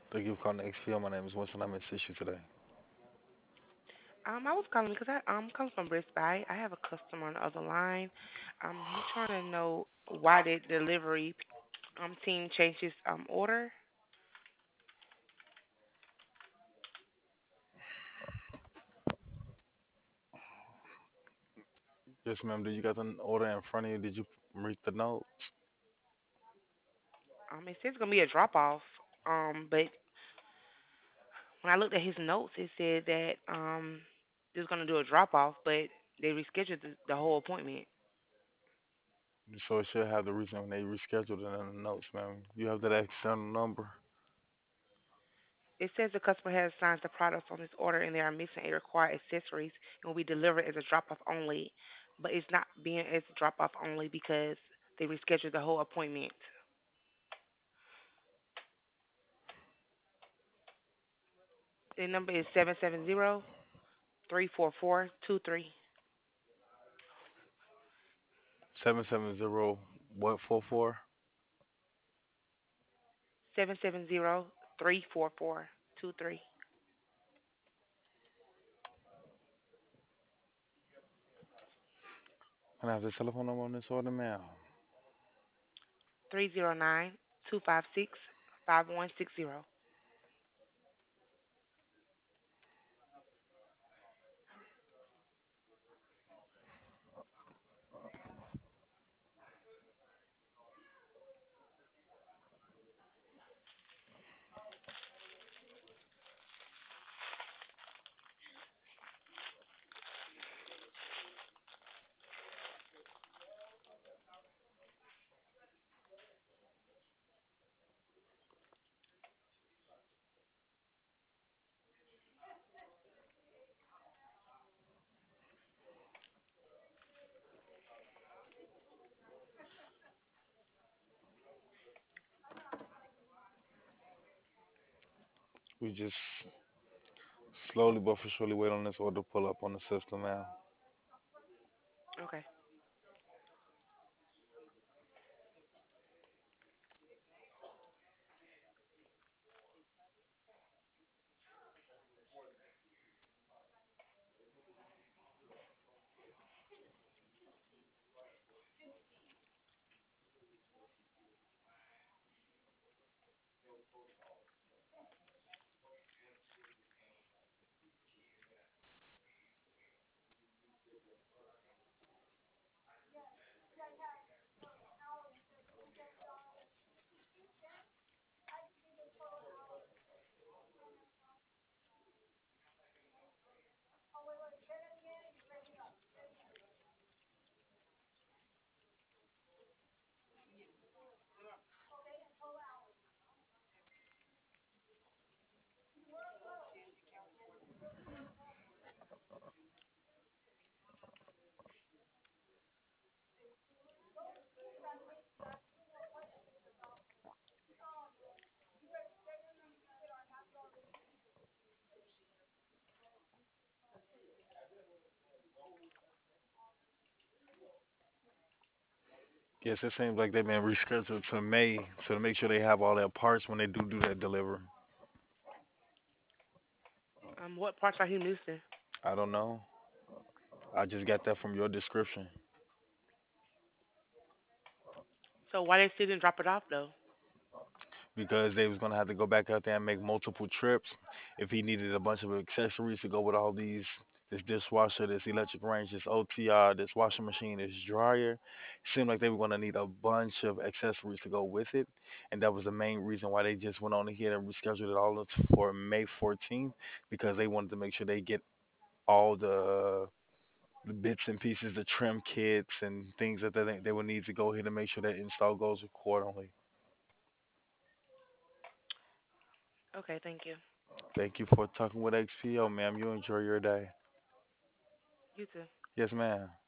Thank you for calling XPL. My name is Winston. I'm assist you today. I was calling because I come from Best Buy. I have a customer on the other line. He's trying to know why the delivery team changed his order. Yes, ma'am. Did you got the order in front of you? Did you read the notes? It says it's gonna be a drop off. But when I looked at his notes, it said that they're gonna do a drop off, but they rescheduled the whole appointment. So it should have the reason when they rescheduled it in the notes, ma'am. You have that external number. It says the customer has signed the products on this order and they are missing a required accessories and will be delivered as a drop off only. But it's not being as a drop off only because they rescheduled the whole appointment. The number is 770-344-23. 770 what 44? 770-344-23. Can I have the telephone number on this order, ma'am? 309-256-5160. We just slowly but for surely wait on this order to pull up on the system, ma'am. Okay. Yes, it seems like they've been rescheduled to May to make sure they have all their parts when they do that delivery. What parts are you missing? I don't know. I just got that from your description. So why they still didn't drop it off though? Because they was gonna have to go back out there and make multiple trips. If he needed a bunch of accessories to go with all these, this dishwasher, this electric range, this OTR, this washing machine, this dryer, it seemed like they were gonna need a bunch of accessories to go with it, and that was the main reason why they just went on ahead and rescheduled it all for May 14th because they wanted to make sure they get all the bits and pieces, the trim kits and things that they would need to go ahead and make sure that install goes accordingly. Okay, thank you. Thank you for talking with XPO, ma'am. You enjoy your day. You too. Yes, ma'am.